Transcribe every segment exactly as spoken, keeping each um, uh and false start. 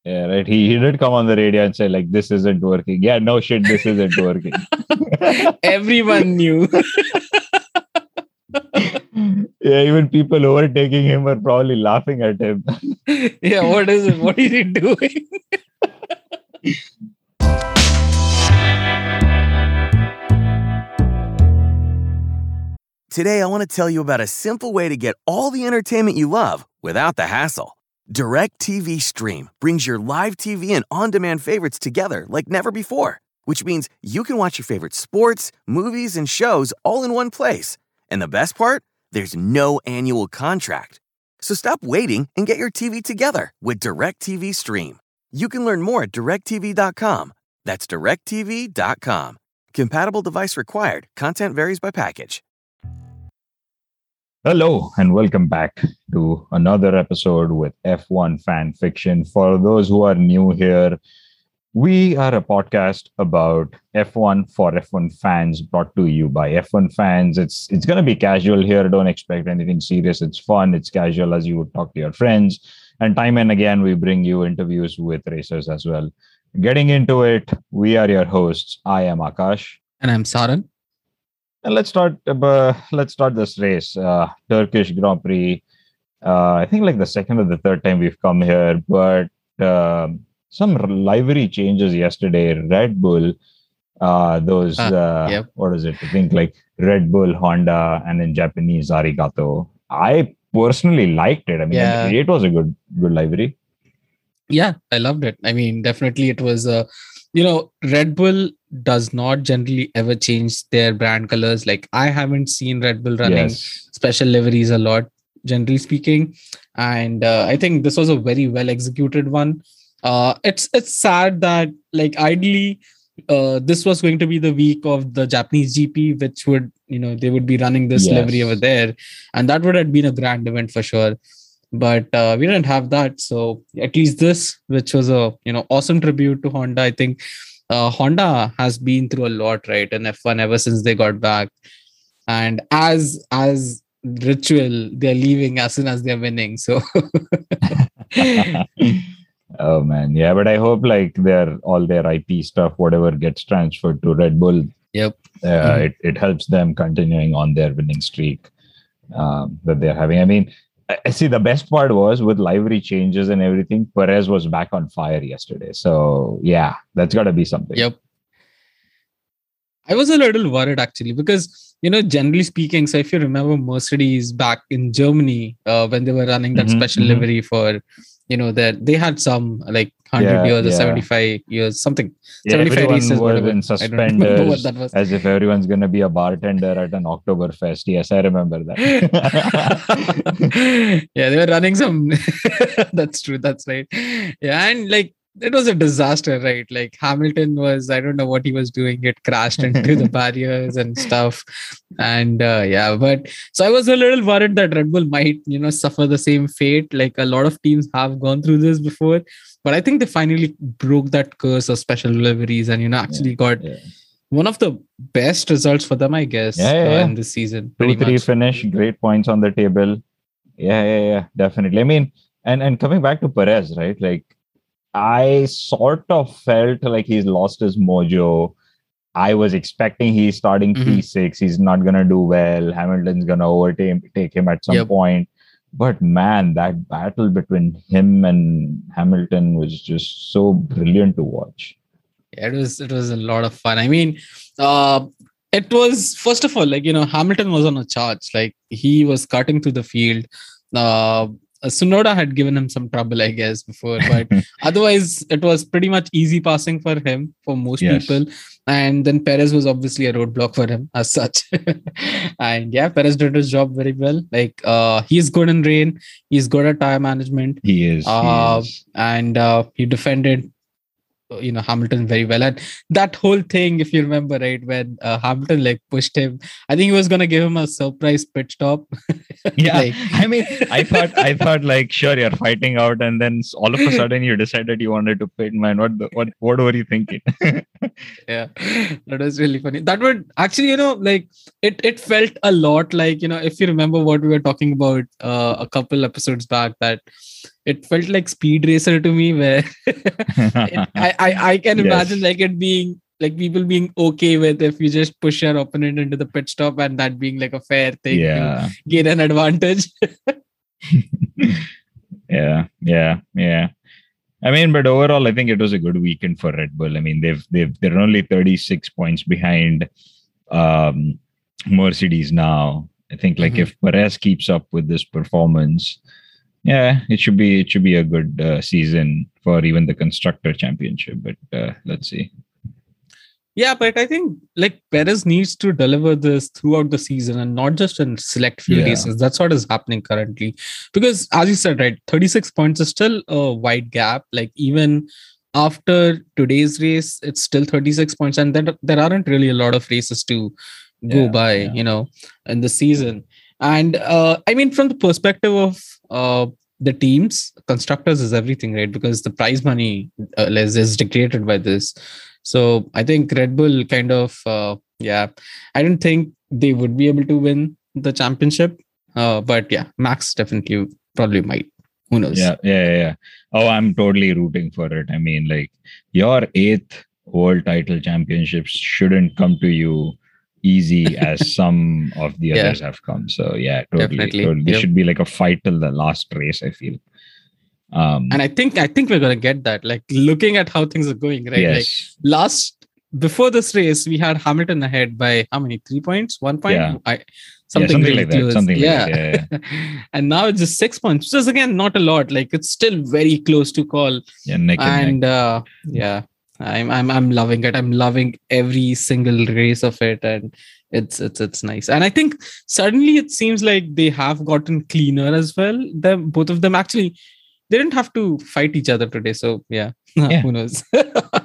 Yeah, right. He, he did come on the radio and say, like, this isn't working. Yeah, no shit, this isn't working. Everyone knew. Yeah, even people overtaking him were probably laughing at him. Yeah, what is it? What is he doing? Today, I want to tell you about a simple way to get all the entertainment you love without the hassle. DirecTV Stream brings your live T V and on-demand favorites together like never before, which means you can watch your favorite sports, movies, and shows all in one place. And the best part? There's no annual contract. So stop waiting and get your T V together with DirecTV Stream. You can learn more at direct t v dot com. That's direct t v dot com. Compatible device required. Content varies by package. Hello, and welcome back to another episode with F one Fan Fiction. For those who are new here, we are a podcast about F one for F one fans, brought to you by F one fans. It's it's going to be casual here. Don't expect anything serious. It's fun. It's casual as you would talk to your friends. And time and again, we bring you interviews with racers as well. Getting into it, we are your hosts. I am Akash. And I'm Saran. And let's start. Uh, let's start this race. Uh, Turkish Grand Prix. Uh, I think like the second or the third time we've come here, but uh, some livery changes yesterday. Red Bull, uh, those uh, uh, yep. what is it? I think like Red Bull, Honda, and in Japanese Arigato. I personally liked it. I mean, Yeah. it, it was a good good livery. Yeah, I loved it. I mean, definitely it was a, uh, you know, Red Bull does not generally ever change their brand colors. Like I haven't seen Red Bull running Yes. special liveries a lot, generally speaking. And uh, I think this was a very well executed one. Uh, it's it's sad that like ideally uh, this was going to be the week of the Japanese G P, which would, you know, they would be running this Yes. livery over there. And that would have been a grand event for sure. But uh, we didn't have that. So at least this, which was a, you know, awesome tribute to Honda. I think uh, Honda has been through a lot, right, in F one ever since they got back. And as as ritual, they're leaving as soon as they're winning. So Oh man, yeah, but I hope like their all their I P stuff, whatever gets transferred to Red Bull, yep. uh, Mhm. it, it helps them continuing on their winning streak um, that they're having. I mean, I I see the best part was with livery changes and everything, Perez was back on fire yesterday. So yeah, that's got to be something. Yep. I was a little worried actually because, you know, generally speaking, so if you remember Mercedes back in Germany, uh, when they were running that Mhm, special mhm. livery for, you know, that they had some like one hundred Yeah, years or yeah. seventy-five years, something. Yeah, seventy-five everyone races, was whatever. in I don't remember what suspenders that was. as if everyone's going to be a bartender at an Oktoberfest. Yes, I remember that. Yeah, they were running some. That's true. That's right. Yeah, and like it was a disaster, right? Like Hamilton was, I don't know what he was doing. It crashed into the barriers and stuff. And uh, yeah, but so I was a little worried that Red Bull might, you know, suffer the same fate. Like a lot of teams have gone through this before, but I think they finally broke that curse of special deliveries and, you know, actually got Yeah. one of the best results for them, I guess, Yeah, yeah, uh, yeah. in this season. Two, Pretty three much. finish, great points on the table. Yeah, yeah, yeah, definitely. I mean, and and coming back to Perez, right? Like, I sort of felt like he's lost his mojo. I was expecting he's starting Mhm. P six. He's not gonna do well. Hamilton's gonna overtake take him at some Yep. point. But man, that battle between him and Hamilton was just so brilliant to watch. Yeah, it was it was a lot of fun. I mean, uh, it was first of all like, you know, Hamilton was on a charge. Like he was cutting through the field. Uh, Tsunoda had given him some trouble, I guess, before, but otherwise it was pretty much easy passing for him for most Yes. people. And then Perez was obviously a roadblock for him as such. And yeah, Perez did his job very well. Like uh, he's good in rain. He's good at tire management. He is. Uh, he is. and uh, he defended, you know, Hamilton very well. And that whole thing, if you remember, right, when uh, Hamilton like pushed him, I think he was gonna give him a surprise pit stop. Yeah, Like- I mean, I thought, I thought, like, sure, you're fighting out, and then all of a sudden you decided you wanted to pit, man. What, the, what, what were you thinking? Yeah, that was really funny. That would actually, you know, like it it felt a lot like, you know, if you remember what we were talking about uh, a couple episodes back, that it felt like Speed Racer to me, where it, I, I I can Yes. imagine like it being like people being okay with if you just push your opponent into the pit stop and that being like a fair thing Yeah. to gain an advantage. yeah, yeah, yeah. I mean, but overall, I think it was a good weekend for Red Bull. I mean, they've they've they're only thirty-six points behind um, Mercedes now. I think like Mhm. if Perez keeps up with this performance, yeah, it should be it should be a good uh, season for even the constructor championship. But uh, let's see. Yeah, but I think like Perez needs to deliver this throughout the season and not just in select few Yeah. races. That's what is happening currently. Because as you said, right, thirty-six points is still a wide gap. Like even after today's race, it's still thirty-six points, and then there aren't really a lot of races to go Yeah, by, yeah. you know, in the season. And uh, I mean, from the perspective of uh, the teams, constructors is everything, right? Because the prize money uh, is, is dictated by this. So I think Red Bull kind of, uh, yeah, I don't think they would be able to win the championship. Uh, but yeah, Max definitely probably might. Who knows? Yeah, yeah, yeah, yeah. Oh, I'm totally rooting for it. I mean, like your eighth world title championships shouldn't come to you easy as some of the Yeah. others have come. So yeah, totally. Definitely. totally. This Yep. should be like a fight till the last race, I feel. Um And I think I think we're gonna get that. Like looking at how things are going, right? Like yes. last before this race, we had Hamilton ahead by how many? Three points? One point? Yeah. I, Yeah, something something really like that. close. Something yeah. like that. Yeah, yeah. And now it's just six points, which is again not a lot. Like it's still very close to call. Yeah, neck and, And neck. uh, yeah, I'm I'm I'm loving it. I'm loving every single race of it, and it's it's it's nice. And I think suddenly it seems like they have gotten cleaner as well. Them both of them actually they didn't have to fight each other today. So yeah, Yeah. who knows? we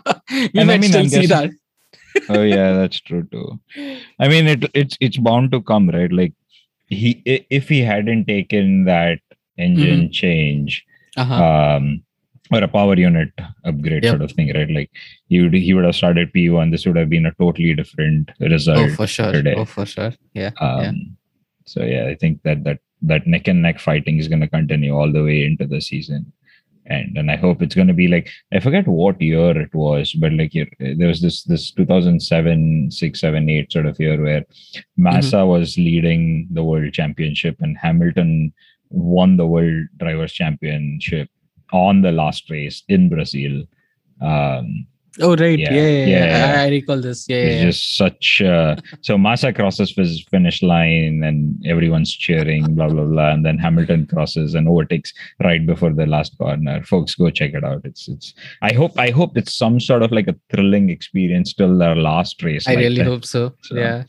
And I might mean, still I'm see that. guessing- Oh yeah, that's true too. I mean, it it's it's bound to come, right? Like he i- if he hadn't taken that engine change, Uh-huh. um, or a power unit upgrade Yep. sort of thing, right? Like he would he would have started P one. This would have been a totally different result. Oh, for sure. today. Oh, for sure. Yeah. Um, yeah. So yeah, I think that that that neck and neck fighting is going to continue all the way into the season, and and I hope it's going to be like I forget what year it was, but like you- there was this this two thousand seven, six, seven, eight sort of year where Massa was leading the world championship and Hamilton won the world drivers championship on the last race in Brazil. Um, Oh, right. Yeah, Yeah. Yeah. yeah, yeah, I, I recall this. Yeah. it's yeah, just such uh, so Massa crosses his finish line and everyone's cheering, blah blah blah, and then Hamilton crosses and overtakes right before the last corner. Folks, go check it out. It's it's. I hope I hope it's some sort of like a thrilling experience till their last race. I like really that. hope so. So, Yeah.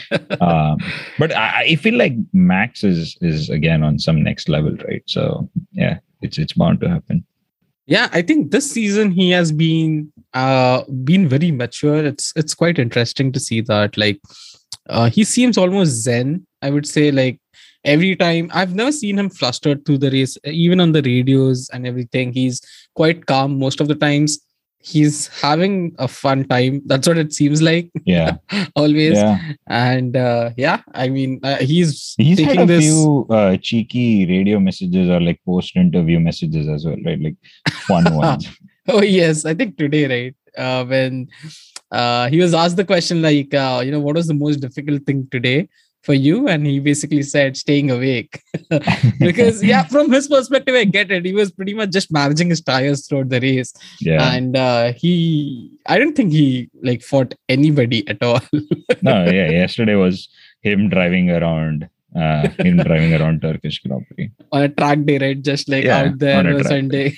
um, but I, I feel like Max is is again on some next level, right? So yeah, it's it's bound to happen. Yeah, I think this season he has been uh been very mature. It's it's quite interesting to see that. Like uh he seems almost zen, I would say. Like every time I've never seen him flustered through the race, even on the radios and everything. He's quite calm most of the times. He's having a fun time. That's what it seems like. Yeah, Always. yeah. And uh yeah, I mean uh, he's He's had taking a this. few uh, cheeky radio messages or like post-interview messages as well, right? Like fun ones. Oh yes, I think today, right? Uh, when uh, he was asked the question like, uh, you know, what was the most difficult thing today for you? And he basically said, staying awake. Because yeah, from his perspective, I get it. He was pretty much just managing his tires throughout the race, Yeah. and uh, he, I don't think he like fought anybody at all. No, yeah. Yesterday was him driving around, uh, him driving around Turkish Grand Prix. On a track day, right? Just like Yeah, out there on a on a track Sunday.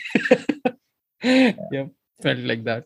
Yep, felt like that.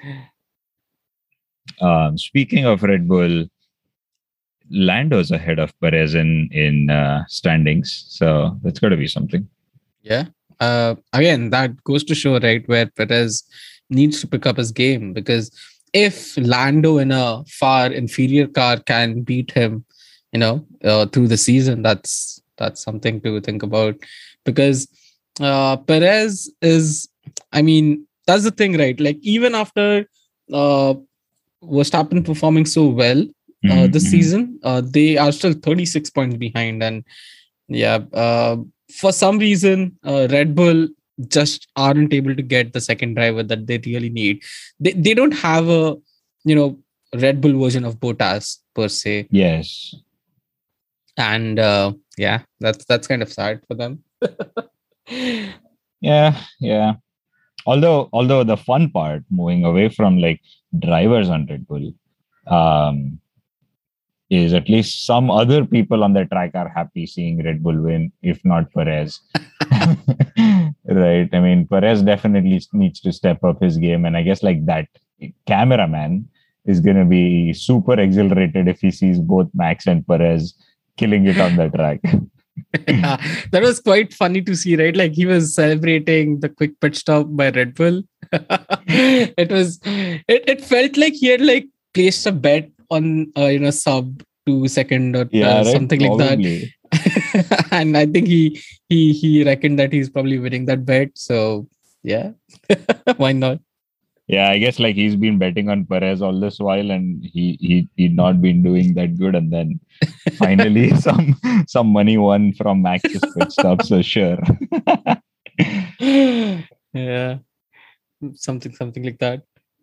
Um, speaking of Red Bull, Lando's ahead of Perez in in uh, standings, so that's got to be something. Yeah. Uh, again, that goes to show, right, where Perez needs to pick up his game, because if Lando in a far inferior car can beat him, you know, uh, through the season, that's that's something to think about. Because uh, Perez is, I mean, that's the thing, right? Like even after uh, Verstappen performing so well uh, Mhm, this mhm. season, uh, they are still thirty-six points behind, and yeah, uh, for some reason, uh, Red Bull just aren't able to get the second driver that they really need. They they don't have a, you know, Red Bull version of Bottas per se. Yes. And uh, yeah, that's that's kind of sad for them. Yeah, yeah. Although, although the fun part, moving away from like drivers on Red Bull, um, is at least some other people on the track are happy seeing Red Bull win, if not Perez. Right? I mean, Perez definitely needs to step up his game, and I guess like that cameraman is going to be super exhilarated if he sees both Max and Perez killing it on the track. Yeah, that was quite funny to see, right? Like he was celebrating the quick pit stop by Red Bull. It was, it, it felt like he had like placed a bet on, uh, you know, sub two second or Yeah, uh, right? something like Probably. that. And I think he he he reckoned that he's probably winning that bet. So yeah, why not? Yeah, I guess like he's been betting on Perez all this while, and he he he'd not been doing that good, and then finally some some money won from Max's pit stop. So sure. Yeah, something something like that.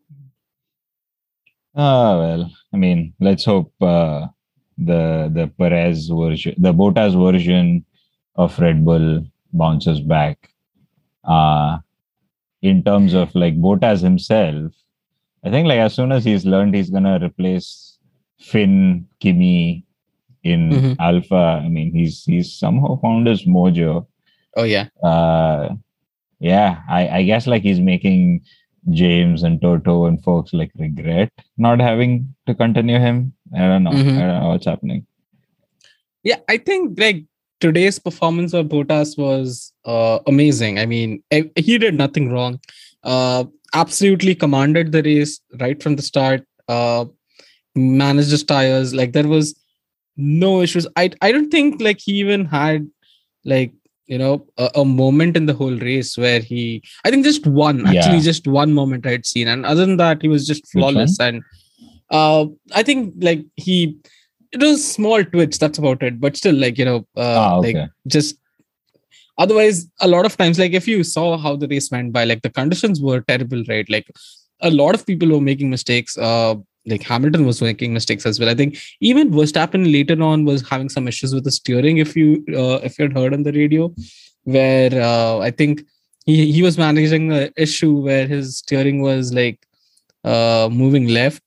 Ah, well, I mean, let's hope uh, the the Perez version, the Bottas version of Red Bull bounces back. Uh, in terms of like Bottas himself, I think like as soon as he's learned he's gonna replace Finn, Kimi in Mhm. Alpha. I mean, he's he's somehow found his mojo. Oh yeah. Uh, yeah, I, I guess like he's making James and Toto and folks like regret not having to continue him. I don't know. Mhm. I don't know what's happening. Yeah, I think like today's performance of Bottas was uh, amazing. I mean, eh, he did nothing wrong. Uh, absolutely commanded the race right from the start. Uh, managed his tires. Like there was no issues. I I don't think like he even had like, you know, a, a moment in the whole race where he. I think just one, actually, Yeah. just one moment I'd seen, and other than that, he was just Which one? flawless. And uh, I think like he. It was small twitch, that's about it. But still, like, you know, uh, Ah, okay. like just otherwise, a lot of times, like if you saw how the race went by, like the conditions were terrible, right? Like a lot of people were making mistakes. Uh, like Hamilton was making mistakes as well. I think even Verstappen later on was having some issues with the steering. If you uh, if you had heard on the radio, where uh, I think he he was managing an issue where his steering was like uh, moving left.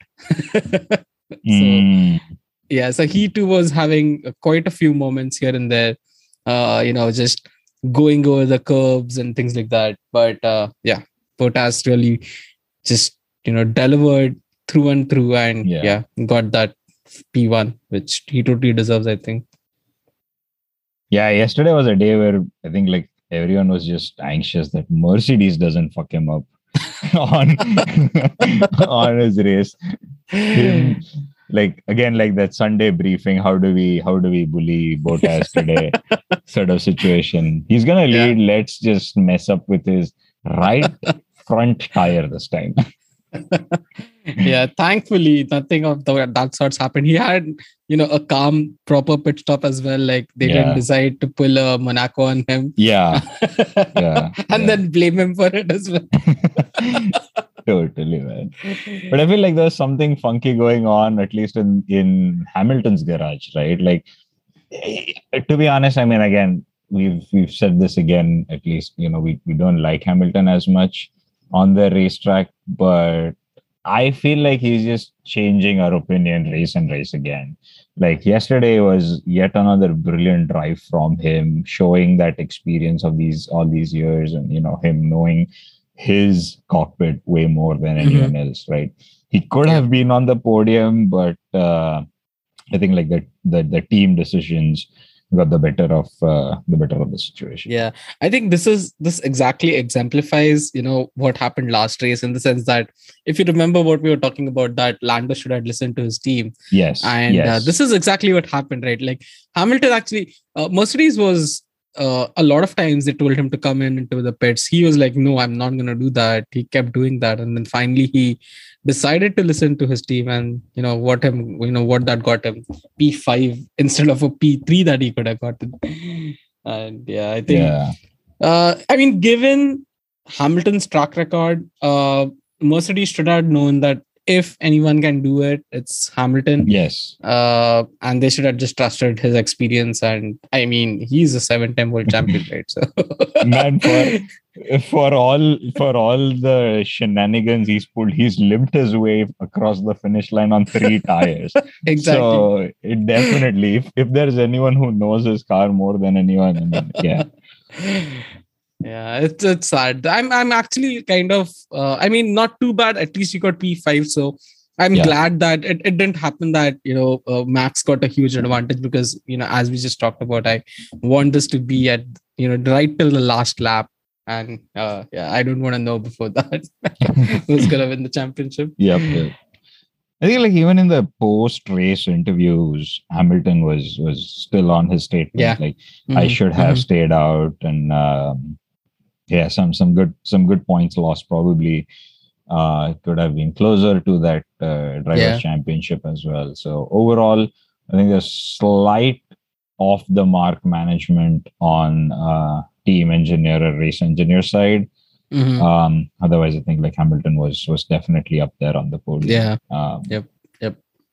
So Mm, yeah, so he too was having uh, quite a few moments here and there, uh, you know, just going over the curbs and things like that. But uh, yeah, Bottas really just, you know, delivered through and through, and Yeah. yeah, got that P one, which he totally deserves, I think. yeah, yesterday was a day where I think like everyone was just anxious that Mercedes doesn't fuck him up on on his race. Him, like again, like that Sunday briefing, how do we how do we bully Bottas today sort of situation. He's gonna Yeah. lead. Let's just mess up with his right front tire this time. Yeah, thankfully nothing of the, that sorts happened. He had, you know, a calm, proper pit stop as well. Like they Yeah. didn't decide to pull a Monaco on him. Yeah, yeah, And yeah. then blame him for it as well. Totally, man. But I feel like there's something funky going on, at least in in Hamilton's garage, right? Like, eh, to be honest, I mean, again, we've we've said this again. At least, you know, we we don't like Hamilton as much on the racetrack, but I feel like he's just changing our opinion race and race again. Like yesterday was yet another brilliant drive from him, showing that experience of these all these years, and you know him knowing his cockpit way more than anyone else. Right? He could Yeah. have been on the podium, but uh, I think like the the, the team decisions got the better of uh, the better of the situation. Yeah, I think this is this exactly exemplifies, you know, what happened last race, in the sense that if you remember what we were talking about, that Lando should have listened to his team. Yes. And yes. uh, this is exactly what happened, right? Like Hamilton actually, uh, Mercedes was uh, a lot of times they told him to come in into the pits. He was like, no, I'm not going to do that. He kept doing that. And then finally he decided to listen to his team, and, you know, what him, you know, what that got him P five instead of a P three that he could have gotten. And yeah, I think yeah. Uh, I mean, given Hamilton's track record, uh, Mercedes should have known that if anyone can do it, it's Hamilton. Yes. Uh, and they should have just trusted his experience. And I mean, he's a seven-time world champion, right? So, Man, for for all for all the shenanigans he's pulled, he's limped his way across the finish line on three tires. exactly. So it definitely, if, if there's anyone who knows his car more than anyone, I mean, yeah. Yeah, it's it's sad. I'm I'm actually kind of uh, I mean, not too bad. At least you got P five, so I'm Yeah. glad that it, it didn't happen that you know uh, Max got a huge advantage because you know as we just talked about, I want this to be at you know right till the last lap, and uh, yeah, I don't want to know before that who's gonna win the championship. Yep. yep. I think like even in the post-race interviews, Hamilton was was still on his statement. Yeah. Like I Mhm, should have mhm. stayed out, and um, yeah, some some good some good points lost. Probably uh, it could have been closer to that uh, drivers' Yeah. championship as well. So overall, I think there's slight off the mark management on uh, team engineer or race engineer side. Mhm. Um, otherwise, I think like Hamilton was was definitely up there on the podium. Yeah. Um, Yep. Yep.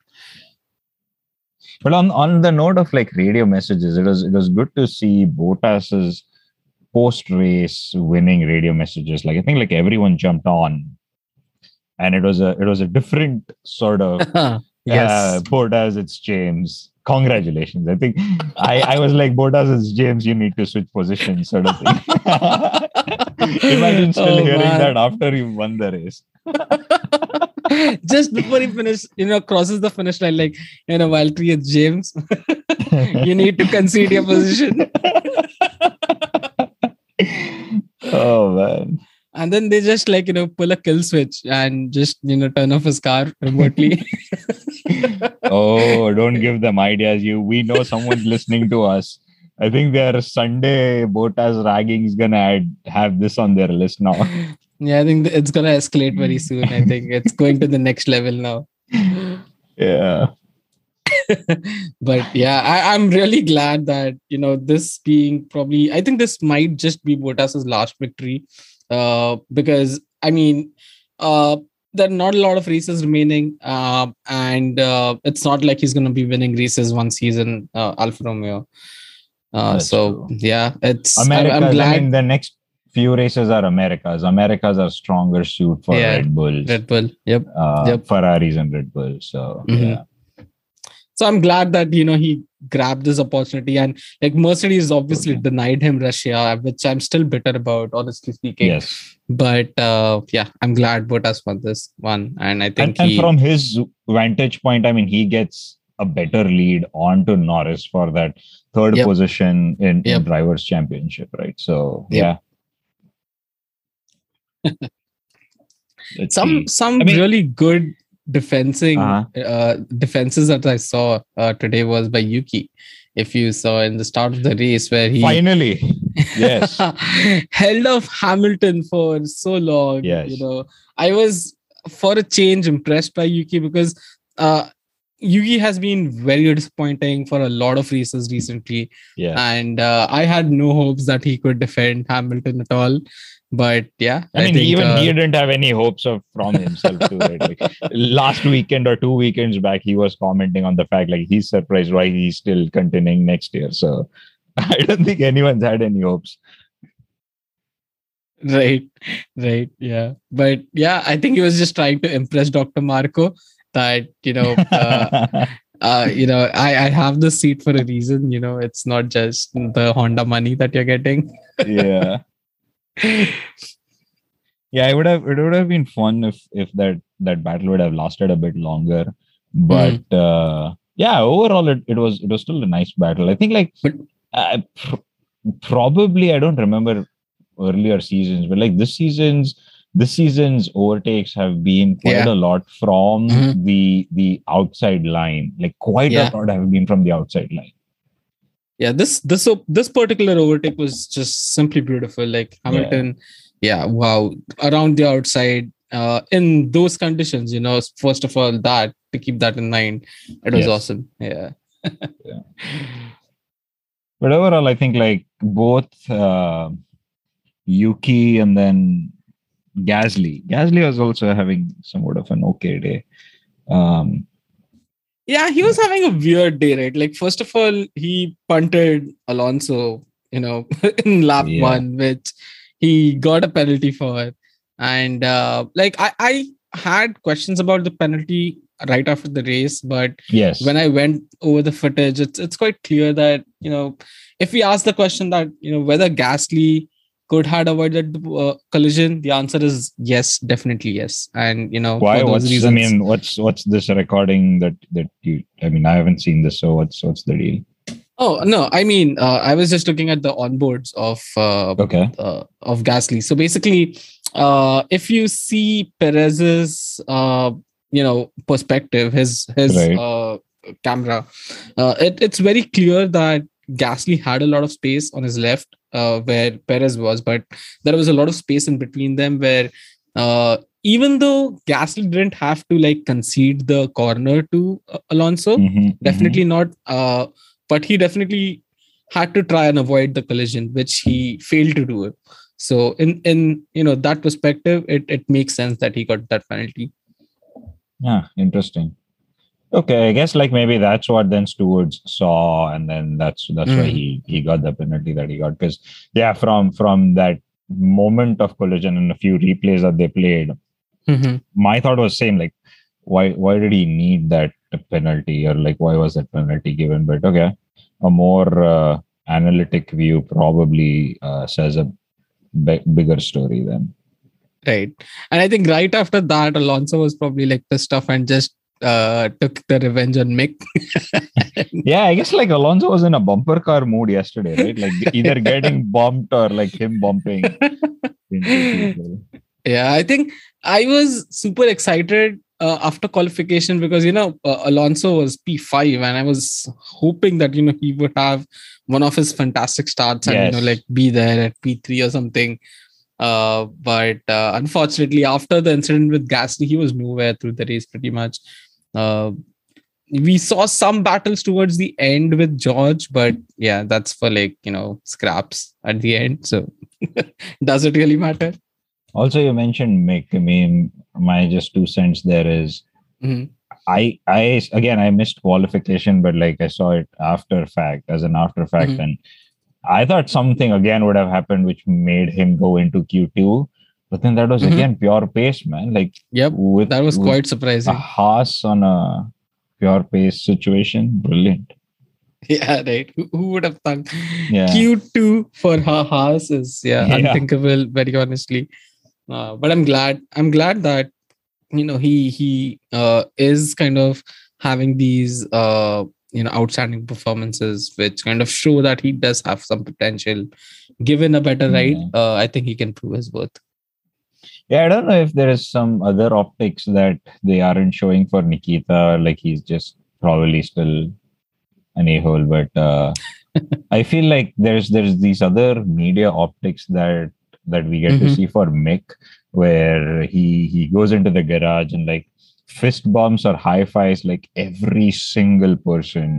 But on, on the note of like radio messages, it was it was good to see Bottas's post race winning radio messages. Like I think like everyone jumped on, and it was a it was a different sort of yes. uh, Bottas, it's James. Congratulations! I think I, I was like, Bottas, it's James. You need to switch positions, sort of thing. Imagine still Oh, hearing man. that after you won the race. Just before he finishes, you know, crosses the finish line, like, you know, Valtteri, it's James. You need to concede your position. Oh man. And then they just like, you know, pull a kill switch and just, you know, turn off his car remotely. Oh, don't give them ideas. You, we know someone's listening to us. I think their Sunday Bottas ragging is gonna add, have this on their list now. Yeah, I think it's gonna escalate very soon. I think it's going to the next level now. Yeah. But yeah, I, I'm really glad that you know this being probably. I think this might just be Bottas's last victory, uh, because I mean, uh, there are not a lot of races remaining, uh, and uh, it's not like he's gonna be winning races one season, uh, Alfa Romeo. Uh, That's so true. yeah, it's. I'm, Americas, I'm glad. I mean, the next few races are Americas. Americas are stronger suit for Yeah, Red Bulls, Red Bull. Yep. uh, Yep. Ferraris, and Red Bull. So Mhm. yeah. So I'm glad that you know he grabbed this opportunity, and like Mercedes obviously Okay. denied him Russia, which I'm still bitter about, honestly speaking. Yes. But uh, yeah, I'm glad Bottas won this one, and I And, think and he. from his vantage point, I mean, he gets a better lead onto Norris for that third Yep. position in, in Yep. Drivers' Championship, right? So Yep. yeah. Let's some see. some I mean- really good defensing Uh-huh. uh, defenses that I saw uh, today was by Yuki. If you saw in the start of the race where he Finally, yes. held off Hamilton for so long. Yes. You know, I was for a change impressed by Yuki because uh, Yuki has been very disappointing for a lot of races recently, Yeah. and uh, I had no hopes that he could defend Hamilton at all. But yeah, I mean, think, even uh, he didn't have any hopes of from himself too. Right? Like, last weekend or two weekends back, he was commenting on the fact like he's surprised why he's still continuing next year. So I don't think anyone's had any hopes. Right, right, yeah. But yeah, I think he was just trying to impress Doctor Marco that you know, uh, uh, you know, I I have this seat for a reason. You know, it's not just the Honda money that you're getting. Yeah. Yeah, it would have it would have been fun if if that that battle would have lasted a bit longer. But uh, yeah, overall it, it was it was still a nice battle. I think like But- uh, pr- probably I don't remember earlier seasons, but like this season's this season's overtakes have been quite Yeah. a lot from Mhm. the the outside line. Like quite Yeah. a lot have been from the outside line. Yeah, this this this particular overtake was just simply beautiful. Like Hamilton, yeah, wow, around the outside, uh, in those conditions, you know, first of all, that to keep that in mind, it was Yes. awesome. Yeah. Yeah. But overall, I think like both uh, Yuki, and then Gasly. Gasly was also having somewhat of an okay day. Um, Yeah, he was having a weird day, right? Like, first of all, he punted Alonso, you know, in lap Yeah. one, which he got a penalty for. And uh, like, I, I had questions about the penalty right after the race, but yes. when I went over the footage, it's it's quite clear that, you know, if we ask the question that, you know, whether Gasly could have avoided the uh, collision, the answer is yes, definitely yes. And, you know, Why? for those What's reasons. I mean, what's what's this recording that that you? I mean, I haven't seen this, so what's what's the deal? Oh no, I mean, uh, I was just looking at the onboards of uh, Okay. uh, of Gasly. So basically, uh, if you see Perez's uh, you know perspective, his his Right. uh, camera, uh, it, it's very clear that Gasly had a lot of space on his left uh, where Perez was, but there was a lot of space in between them where uh, even though Gasly didn't have to like concede the corner to uh, Alonso, Mhm, definitely mhm. not. Uh, but he definitely had to try and avoid the collision, which he failed to do. So in in you know that perspective, it it makes sense that he got that penalty. Yeah, interesting. Okay, I guess like maybe that's what then Stewards saw, and then that's that's why Mm. he he got the penalty that he got. Because yeah, from from that moment of collision and a few replays that they played, Mhm. my thought was same. Like, why why did he need that penalty, or like why was that penalty given? But okay, a more uh, analytic view probably uh, says a b- bigger story then. Right. And I think right after that, Alonso was probably like pissed off and just uh, took the revenge on Mick. Yeah, I guess like Alonso was in a bumper car mood yesterday, right? Like either getting bumped or like him bumping into people. Yeah, I think I was super excited uh, after qualification because, you know, uh, Alonso was P five and I was hoping that, you know, he would have one of his fantastic starts and, Yes. you know, like be there at P three or something. Uh, but uh, unfortunately, after the incident with Gasly, he was nowhere through the race pretty much. Uh, we saw some battles towards the end with George, but yeah, that's for like, you know, scraps at the end. So does it really matter? Also, you mentioned Mick. I mean, my just two cents there is, Mhm. I, I again, I missed qualification, but like I saw it after fact, as an after fact, Mhm. and I thought something again would have happened which made him go into Q two, but then that was Mhm. again pure pace, man. Like, Yep, with that was with quite a surprising. Haas on a pure pace situation, brilliant. Yeah, right. Who, who would have thought Yeah. Q two for Ha- Haas is yeah, Yeah. unthinkable, very honestly. Uh, but I'm glad. I'm glad that you know he he uh, is kind of having these uh, you know outstanding performances, which kind of show that he does have some potential. Given a better ride, Yeah. uh, I think he can prove his worth. Yeah, I don't know if there is some other optics that they aren't showing for Nikita. Like he's just probably still an a-hole, but uh, I feel like there's there's these other media optics that that we get to Mhm. see for Mick, where he he goes into the garage and like fist bumps or high fives like every single person.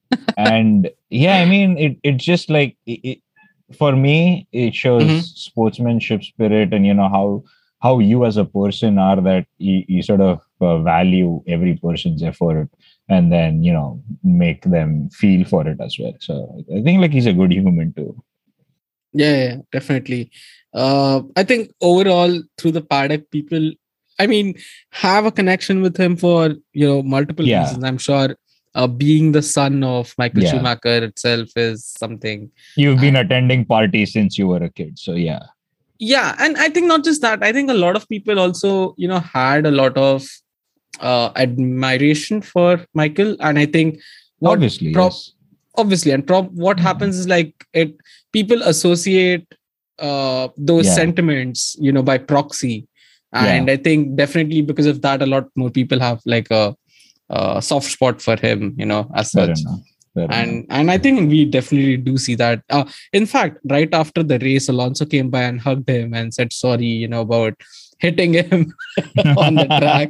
And yeah, I mean it it's just like it, it, for me it shows Mhm. sportsmanship spirit, and you know how how you as a person are, that you, you sort of uh, value every person's effort and then you know make them feel for it as well. So I think like he's a good human too. Yeah, yeah, definitely. Uh, I think overall through the paddock, people, I mean, have a connection with him for you know multiple Yeah. reasons. I'm sure uh, being the son of Michael Yeah. Schumacher itself is something. You've been And- attending parties since you were a kid, so yeah. Yeah, and I think not just that. I think a lot of people also you know had a lot of uh, admiration for Michael, and I think what Obviously, pro- yes. obviously and prob- what Yeah. happens is like it people associate uh those Yeah. sentiments you know by proxy, and Yeah. I think definitely because of that a lot more people have like a, a soft spot for him you know as Fair such. enough. Fair enough. and and I think we definitely do see that. Uh, in fact, right after the race, Alonso came by and hugged him and said sorry, you know, about hitting him on the track,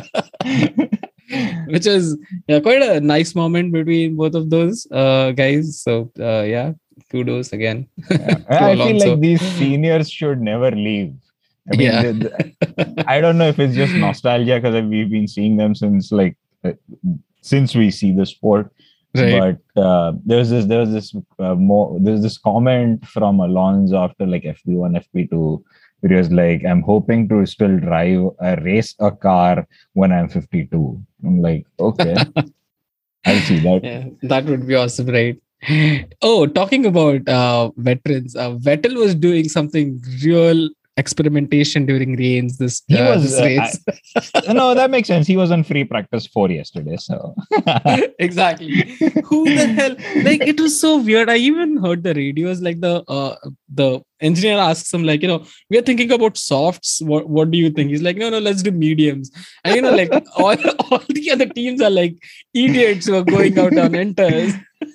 which is yeah, quite a nice moment between both of those uh, guys. So uh, yeah, kudos again. Yeah. to I feel Alonso. like these seniors should never leave. I mean, Yeah. the, the, I don't know if it's just nostalgia because we've been seeing them since like uh, since we see the sport. Right. But uh, there's this there's this uh, more there's this comment from Alonso after like F P one, F P two, where he was like, "I'm hoping to still drive a race a car when I'm fifty-two." I'm like, okay, I'll see that. Yeah, that would be awesome, right? Oh, talking about uh, veterans, uh, Vettel was doing something real experimentation during rains this He uh, was this uh, race. I, no, that makes sense. He was on free practice four yesterday, so Exactly. Who the hell? Like, it was so weird. I even heard the radios. Like the uh, the engineer asks him, like, you know, we are thinking about softs. What what do you think? He's like, no, no, let's do mediums. And you know, like all all the other teams are like idiots who are going out on enters.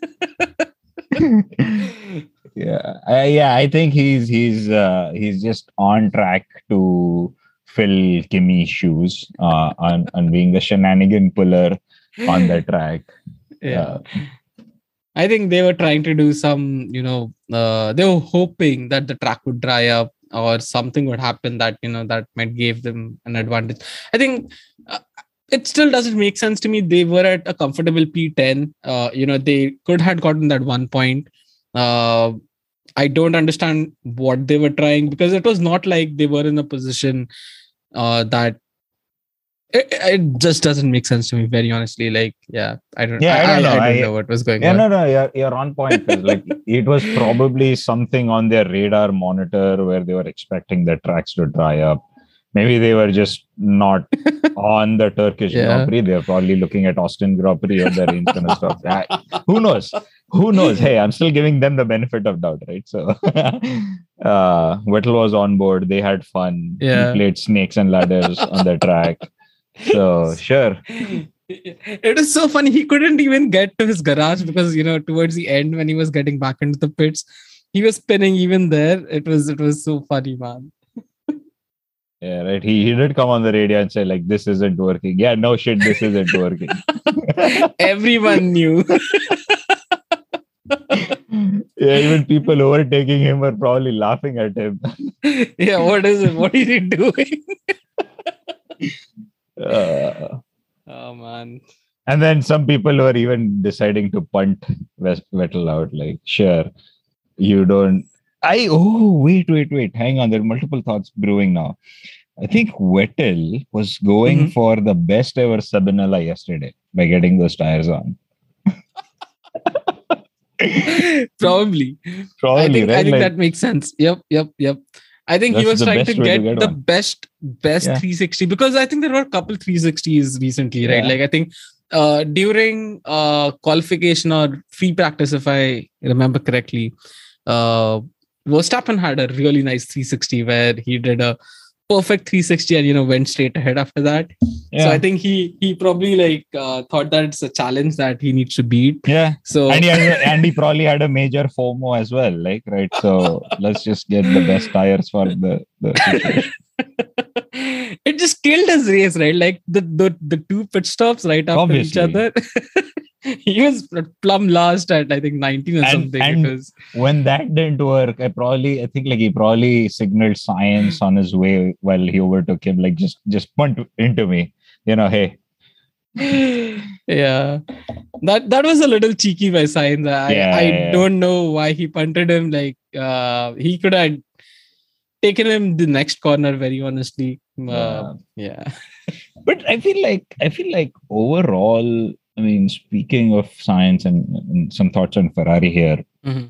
yeah, I, yeah. I think he's he's uh, he's just on track to fill Kimi's shoes uh, on on being the shenanigan puller on the track. Yeah. I think they were trying to do some, you know, uh, they were hoping that the track would dry up or something would happen that, you know, that might give them an advantage. I think uh, it still doesn't make sense to me. They were at a comfortable P ten. Uh, you know, they could have gotten that one point. Uh, I don't understand what they were trying because it was not like they were in a position uh, that It, it just doesn't make sense to me, very honestly. Like, yeah, I don't, Yeah, I don't know. I, I don't I- know what was going Yeah, on. no, no, you're, you're on point. 'Cause, like it was probably something on their radar monitor where they were expecting the tracks to dry up. Maybe they were just not on the Turkish Yeah. Grand Prix. They're probably looking at Austin Grand Prix or the rain's gonna stop. Ah, who knows? Who knows? Hey, I'm still giving them the benefit of doubt, right? So, uh, Vettel was on board. They had fun. Yeah. He played snakes and ladders on the track. So, sure. It is so funny. He couldn't even get to his garage because, you know, towards the end when he was getting back into the pits, he was spinning even there. It was, it was so funny, man. Yeah, right. He, he did come on the radio and say, like, this isn't working. Yeah, no shit, this isn't working. Everyone knew. Yeah, even people overtaking him were probably laughing at him. Yeah, what is it? What is he doing? Uh, Oh, man. and then some people were even deciding to punt West- Vettel out. Like, sure, you don't. I, oh, wait, wait, wait. Hang on. There are multiple thoughts brewing now. I think Vettel was going Mhm. for the best ever Sabinella yesterday by getting those tires on. Probably. Probably, I think right? I think Like, that makes sense. Yep, yep, yep. I think he That's was the trying best to way to get, get the one. best best Yeah. three sixty because I think there were a couple three sixties recently, right? Yeah. Like I think uh during uh qualification or free practice, if I remember correctly, uh Verstappen had a really nice three sixty where he did a perfect three sixty and you know went straight ahead after that. yeah. So I think he he probably like uh, thought that it's a challenge that he needs to beat. yeah. So And he, has a, and he probably had a major FOMO as well, like, right? So let's just get the best tires for the, the situation. it just killed his race, right? Like the the, the two pit stops right after Obviously. each other. He was plumb last at I think nineteen or And- something. and- it was When that didn't work, I probably, I think like he probably signaled science on his way while he overtook him, like just, just punt into me, you know, hey, yeah. That that was a little cheeky by Sainz. I, Yeah, I yeah, yeah. don't know why he punted him. Like uh he could have taken him the next corner, very honestly. Uh, yeah. But I feel like I feel like overall, I mean, speaking of science and, and some thoughts on Ferrari here, Mhm.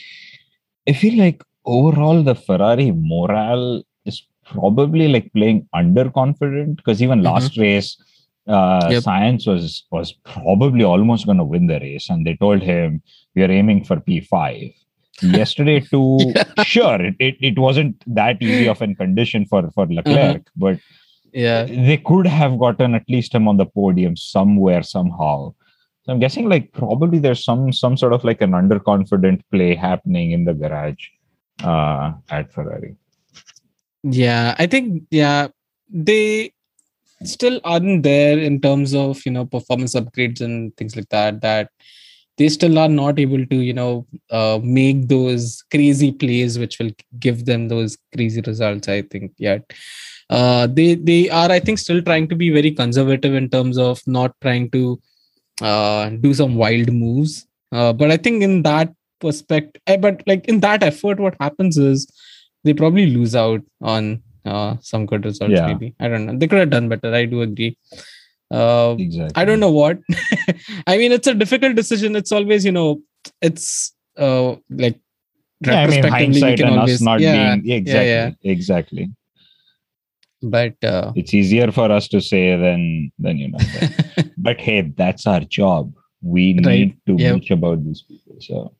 I feel like overall the Ferrari morale is probably like playing underconfident because even last race, uh, Yep. Science was was probably almost going to win the race, and they told him we are aiming for P five. Yesterday too, sure, it, it, it wasn't that easy of a condition for for Leclerc, but Yeah. they could have gotten at least him on the podium somewhere somehow. So I'm guessing like probably there's some some sort of like an underconfident play happening in the garage uh, at Ferrari. Yeah. I think yeah, they still aren't there in terms of you know performance upgrades and things like that that they still are not able to, you know, uh, make those crazy plays which will give them those crazy results, I think, yet. Uh, they they are, I think, still trying to be very conservative in terms of not trying to uh, do some wild moves. Uh, but I think in that perspective, but like in that effort, what happens is they probably lose out on uh, some good results. Yeah. Maybe, I don't know. They could have done better. I do agree. Uh, Exactly. I don't know what. I mean, it's a difficult decision. It's always, you know, it's uh, like Yeah, I mean, retrospectively we hindsight can and always, us not yeah, being exactly, yeah, yeah. exactly. But uh, It's easier for us to say than than you know. That. But hey, that's our job. We need Right. to Yep. bitch about these people. So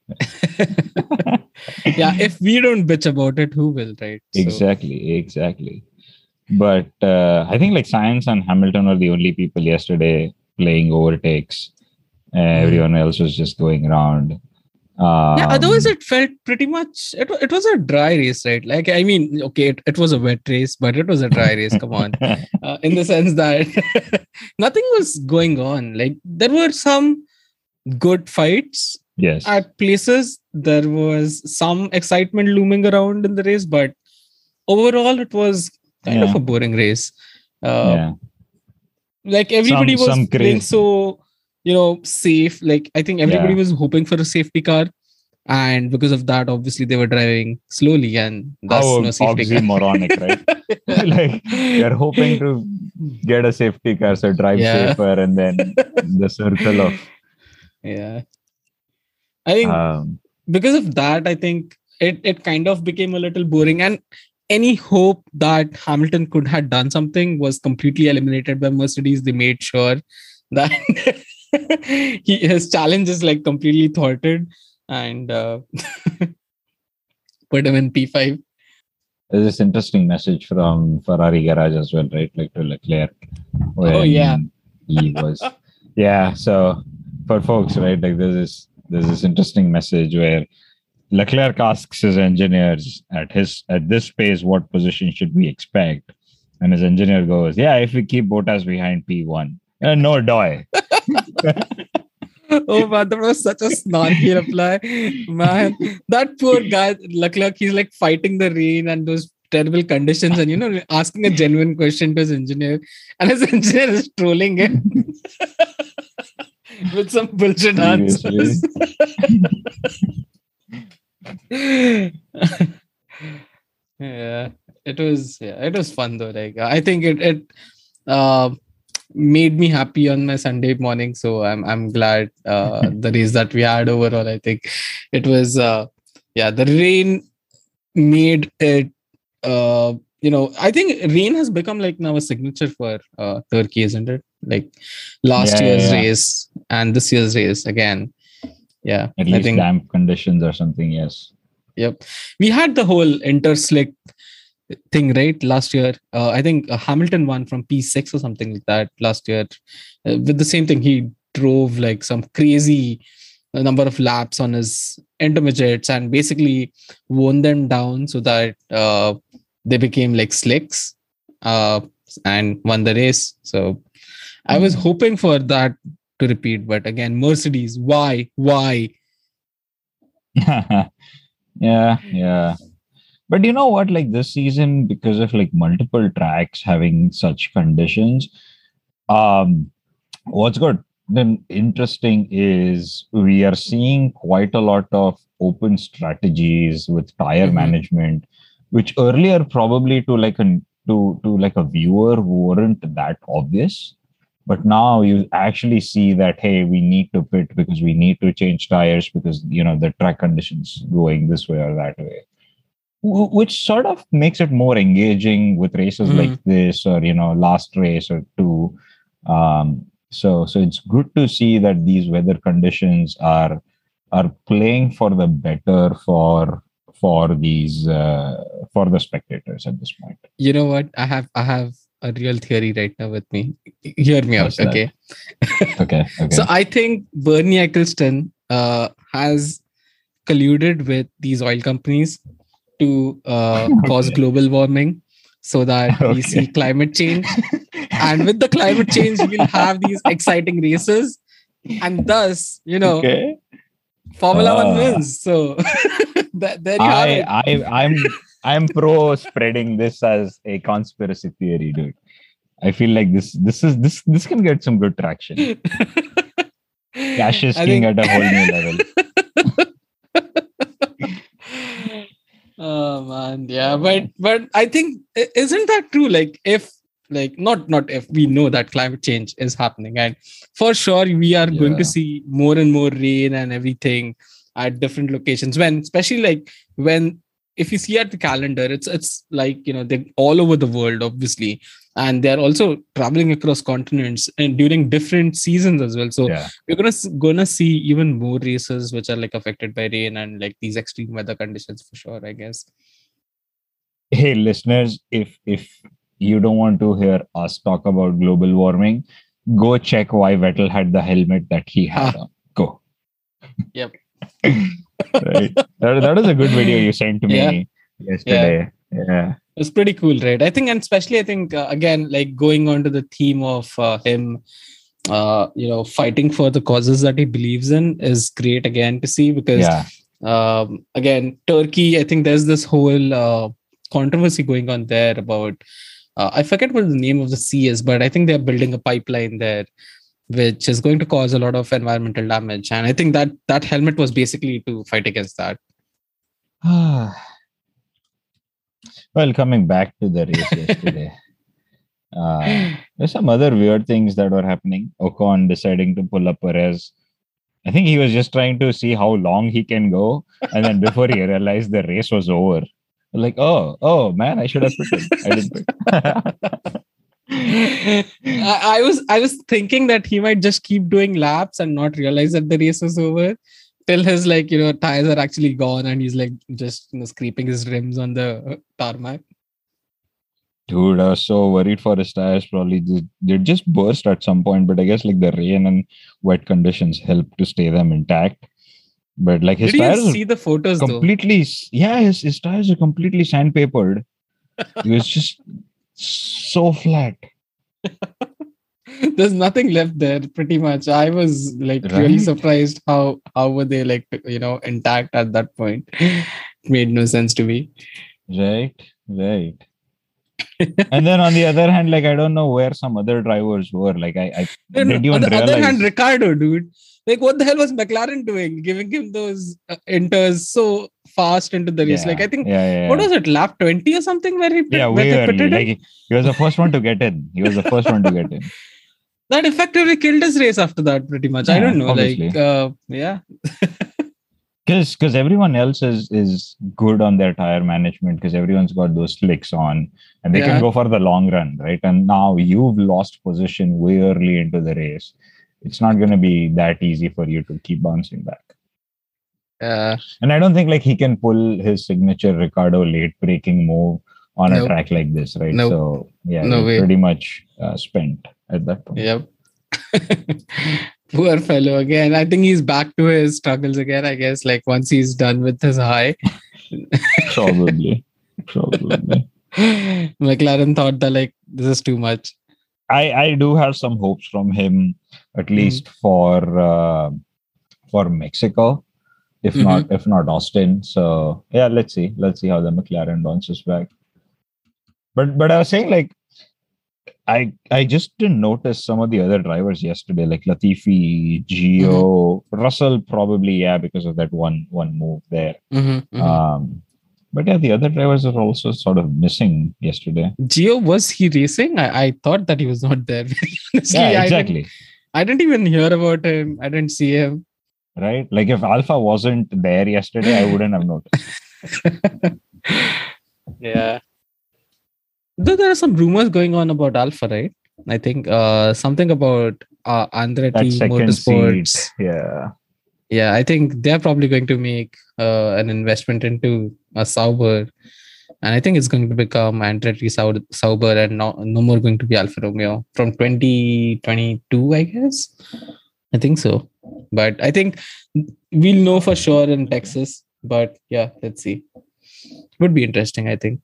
yeah, if we don't bitch about it, who will, right? So, exactly, exactly. But uh, I think like Science and Hamilton were the only people yesterday playing overtakes. Uh, Everyone else was just going around. Um, yeah, otherwise it felt pretty much, it, wa- it was a dry race, right? Like, I mean, okay, it, it was a wet race, but it was a dry race. Come on. Uh, in the sense that nothing was going on. Like, there were some good fights yes. at places. There was some excitement looming around in the race, but overall, it was kind Yeah. of a boring race. Uh, yeah. like everybody Some- was some playing crazy- so, you know, safe. Like, I think everybody Yeah. was hoping for a safety car, and because of that, obviously they were driving slowly, and thus How no safety car. oxymoronic, right? Like you're hoping to get a safety car, so drive Yeah. safer, and then the circle of Yeah, I think um, because of that, I think it it kind of became a little boring, and any hope that Hamilton could have done something was completely eliminated by Mercedes. They made sure that he, his challenge is like completely thwarted, and uh, put him in P five. there's this interesting message from Ferrari garage as well, right? Like to Leclerc. Oh, yeah. He was yeah. So for folks, right, like there's this there's this interesting message where Leclerc asks his engineers at his at this pace, what position should we expect? And his engineer goes, yeah, if we keep Bottas behind P one. Uh, no doy. Oh man, that was such a snarky reply. Man, that poor guy, Leclerc, he's like fighting the rain and those terrible conditions, and you know, asking a genuine question to his engineer, and his engineer is trolling him with some bullshit answers. Yeah, it was yeah, it was fun though. Like I think it it uh made me happy on my Sunday morning. So I'm I'm glad uh the race that we had overall. I think it was uh yeah, the rain made it uh you know, I think rain has become like now a signature for uh Turkey, isn't it? Like last Yeah, year's yeah, yeah. race and this year's race again. Yeah. At I least think damp conditions or something, yes. Yep. We had the whole interslick thing, right? Last year. Uh, I think uh, Hamilton won from P six or something like that last year. Uh, with the same thing, he drove like some crazy uh, number of laps on his intermediates and basically won them down so that uh, they became like slicks uh, and won the race. So I was Mhm. hoping for that to repeat. But again, Mercedes, why? Why? Yeah, yeah. But you know what? Like this season, because of like multiple tracks having such conditions, um, what's good then interesting is we are seeing quite a lot of open strategies with tire Mhm. management, which earlier probably to like a to to like a viewer weren't that obvious. But now you actually see that, hey, we need to pit because we need to change tires because, you know, the track conditions going this way or that way, Wh- which sort of makes it more engaging with races Mm. like this or, you know, last race or two. Um, so, so it's good to see that these weather conditions are are playing for the better for for these uh, for the spectators at this point. You know what? I have I have a real theory right now with me. Hear me out, What's that? okay? Okay. Okay. So I think Bernie Eccleston uh, has colluded with these oil companies to uh, cause Okay. global warming so that we Okay. see climate change. And with the climate change, we'll have these exciting races. And thus, you know, Okay. Formula One Ah. wins. So that, there you have I, it. I, I'm, I'm pro spreading this as a conspiracy theory, dude. I feel like this, this is this, this can get some good traction. Cash is I king think- at a whole new level. Oh man, yeah, but but I think i- isn't that true? Like if like not not if we know that climate change is happening, and for sure we are going to Yeah. see more and more rain and everything at different locations. When especially like when if you see at the calendar, it's it's like you know they're all over the world, obviously, and they're also traveling across continents and during different seasons as well. So Yeah. we're gonna s- gonna see even more races which are like affected by rain and like these extreme weather conditions for sure, I guess. Hey, listeners, if if you don't want to hear us talk about global warming, go check why Vettel had the helmet that he had Ah. on. Go. Yep. Right. That, that is a good video you sent to me Yeah. yesterday. Yeah. It's pretty cool, right? I think, and especially I think uh, again, like going on to the theme of uh, him, uh, you know, fighting for the causes that he believes in is great again to see because Yeah. um, again, Turkey. I think there's this whole uh, controversy going on there about uh, I forget what the name of the sea is, but I think they're building a pipeline there, which is going to cause a lot of environmental damage. And I think that that helmet was basically to fight against that. Well, coming back to the race yesterday, uh, there's some other weird things that were happening. Ocon deciding to pull up Perez. I think he was just trying to see how long he can go, and then before he realized the race was over, like, oh, oh man, I should have pitted. I didn't pit. I, I was I was thinking that he might just keep doing laps and not realize that the race was over till his like you know tires are actually gone and he's like just you know scraping his rims on the tarmac. Dude, I was so worried for his tires. Probably just, they just burst at some point, but I guess like the rain and wet conditions helped to stay them intact. But like his Did tires you are see the photos though? completely, yeah, his, his tires are completely sandpapered. It was just so flat. There's nothing left there pretty much. I was like really Right? surprised how how were they like you know intact at that point. It made no sense to me. Right, right. And then on the other hand, like I don't know where some other drivers were. Like I, I No, no, didn't even on the realize. other hand, Ricardo, dude, like what the hell was McLaren doing, giving him those uh, enters so fast into the race? yeah, Like I think yeah, yeah, what yeah. was it, lap twenty or something, where he pit, Yeah, where way they early. pitted Like him? he, he was the first one to get in. He was the first one to get in. That effectively killed his race after that, pretty much. I Yeah, don't know, obviously. like uh, yeah, Because because everyone else is is good on their tire management because everyone's got those slicks on and they Yeah. can go for the long run, right? And now you've lost position way early into the race. It's not going to be that easy for you to keep bouncing back. uh, And I don't think like he can pull his signature Ricardo late braking move on a Nope. track like this, right? Nope. So yeah, No he's way. pretty much uh, spent at that point. yep. Poor fellow again. I think he's back to his struggles again. I guess like once he's done with his high, Probably, probably. McLaren thought that like this is too much. I I do have some hopes from him, at Mm-hmm. least for uh, for Mexico, if Mhm. not if not Austin. So yeah, let's see, let's see how the McLaren bounces back. But but I was saying like I I just didn't notice some of the other drivers yesterday, like Latifi, Gio, Mm-hmm. Russell, probably yeah because of that one one move there. Mhm, mhm. Um, but yeah, the other drivers are also sort of missing yesterday. Gio, was he racing? I, I thought that he was not there. Very honestly, Yeah, I didn't, exactly. I didn't even hear about him. I didn't see him. Right? Like if Alpha wasn't there yesterday, I wouldn't have noticed. Yeah. Though there are some rumors going on about Alpha, right? I think uh, something about uh, That Andretti second seat, Motorsports. yeah. Yeah, I think they're probably going to make uh, an investment into a Sauber. And I think it's going to become Andretti Sau- Sauber and no, no more going to be Alfa Romeo from twenty twenty-two, I guess. I think so. But I think we'll know for sure in Texas. But yeah, let's see. Would be interesting, I think.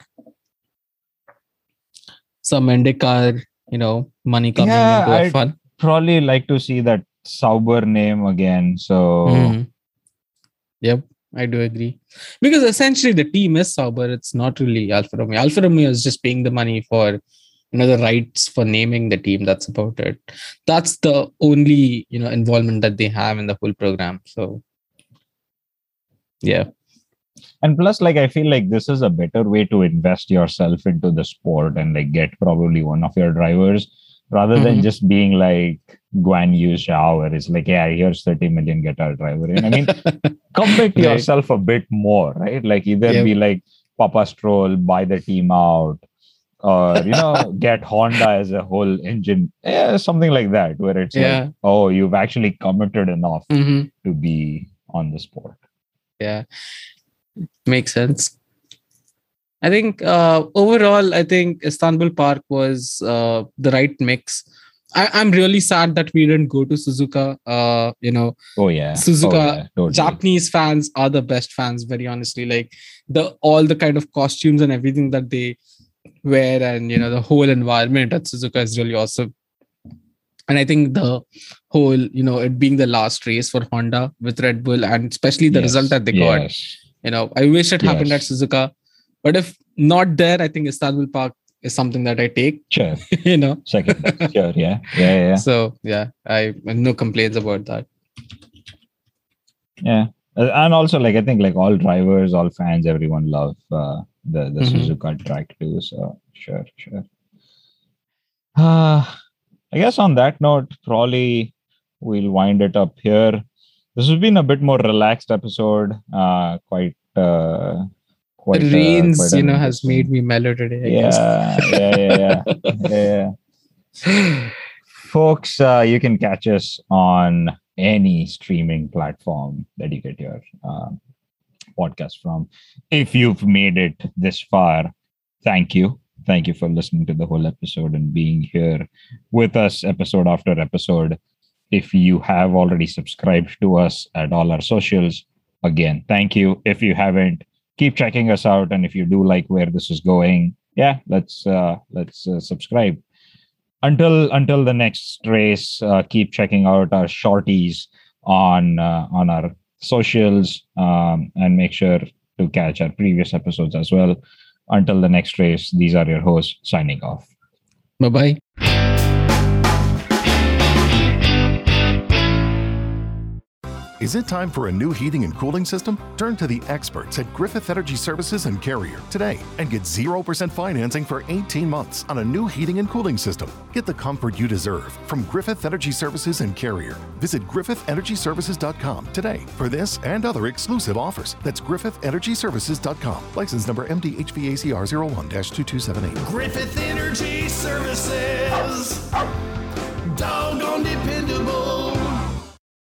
Some IndyCar, you know, money coming Yeah, into a I'd- fun. Probably like to see that Sauber name again. So Mhm. Yep, I do agree. Because essentially the team is Sauber. It's not really Alfa Romeo. Alfa Romeo is just paying the money for, you know, the rights for naming the team. That's about it. That's the only, you know, involvement that they have in the whole program. So, yeah. And plus, like, I feel like this is a better way to invest yourself into the sport and like get probably one of your drivers rather mm-hmm. than just being like Guan Yu Zhao, where it's like, yeah, here's thirty million, get our driver in. I mean, commit right. yourself a bit more, right? Like either yep. be like Papa Stroll, buy the team out, or, you know, get Honda as a whole engine, yeah, something like that, where it's yeah. like, oh, you've actually committed enough mm-hmm. to be on the sport. Yeah. Makes sense. I think uh, overall, I think Istanbul Park was uh, the right mix. I, I'm really sad that we didn't go to Suzuka. Uh, you know, oh yeah, Suzuka. Oh, yeah. Totally. Japanese fans are the best fans. Very honestly, like the all the kind of costumes and everything that they wear, and you know, the whole environment at Suzuka is really awesome. And I think the whole, you know, it being the last race for Honda with Red Bull, and especially the yes. result that they got. Yes. You know, I wish it happened yes. at Suzuka, but if not there, I think Istanbul Park is something that I take. Sure. you know, second. Sure. Yeah. Yeah. Yeah. So yeah, I have no complaints about that. Yeah, and also like I think like all drivers, all fans, everyone love uh, the the mm-hmm. Suzuka track too. So sure, sure. Uh, I guess on that note, probably we'll wind it up here. This has been a bit more relaxed episode. Uh, quite, uh, quite. The rains, uh, quite you know, has made me mellow today. I yeah, yeah, yeah, yeah, yeah, yeah. Folks, uh, you can catch us on any streaming platform that you get your uh, podcast from. If you've made it this far, thank you. Thank you for listening to the whole episode and being here with us episode after episode. If you have already subscribed to us at all our socials, again, thank you. If you haven't, keep checking us out. And if you do like where this is going, yeah, let's uh, let's uh, subscribe. Until until the next race, uh, keep checking out our shorties on uh, on our socials um, and make sure to catch our previous episodes as well. Until the next race, these are your hosts signing off. Bye-bye. Is it time for a new heating and cooling system? Turn to the experts at Griffith Energy Services and Carrier today and get zero percent financing for eighteen months on a new heating and cooling system. Get the comfort you deserve from Griffith Energy Services and Carrier. Visit griffith energy services dot com today for this and other exclusive offers. That's griffith energy services dot com. License number M D H V A C R zero one dash two two seven eight. Griffith Energy Services.